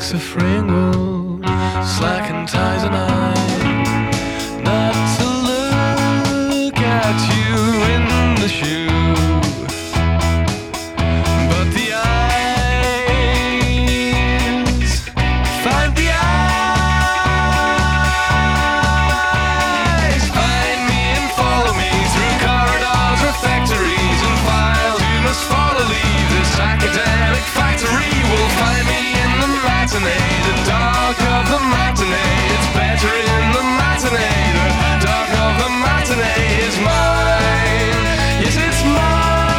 fix a fraying wool, slacken ties and I not to look at you in the shoe, but the eyes find the eyes find me and follow me through corridors or factories and files. You must follow, leave this academic factory. Will find me in the matinee, the dark of the matinee. It's better in the matinee. The dark of the matinee is mine. Yes, it's mine.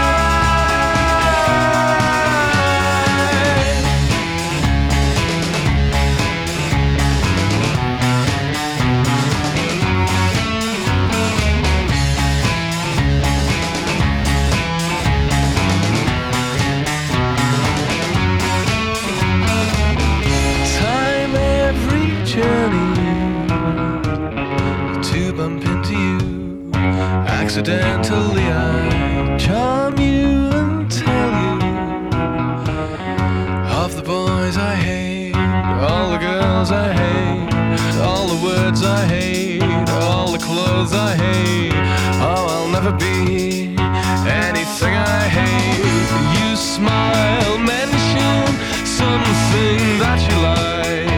Time every journey to bump into you. Accidentally I charm you and tell you of the boys I hate, all the girls I hate, all the words I hate, all the clothes I hate. Oh, I'll never be anything I hate. You smile, mention something that you like,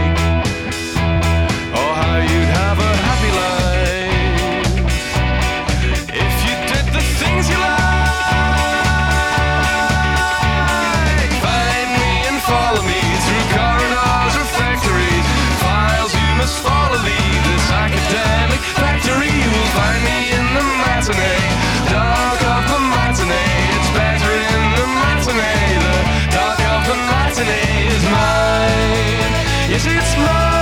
or how you'd have a happy life if you did the things you like. Find me and follow me through corridors or factories, files you must follow, leave this academic factory. You will find me in the matinee, dark of the matinee. It's better in the matinee. The dark of the matinee is mine. Yes, it's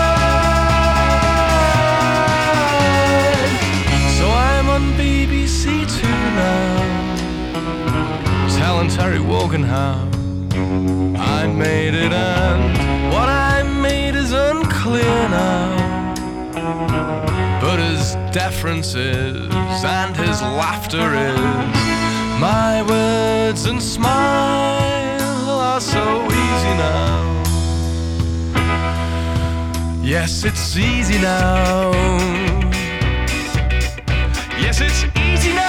mine. So I'm on BBC Two now, telling Terry Wogan how I made it, and what I made is unclear now. But his deference is, and his laughter is, my words and smile are so easy now. Yes, it's easy now. Yes, it's easy now.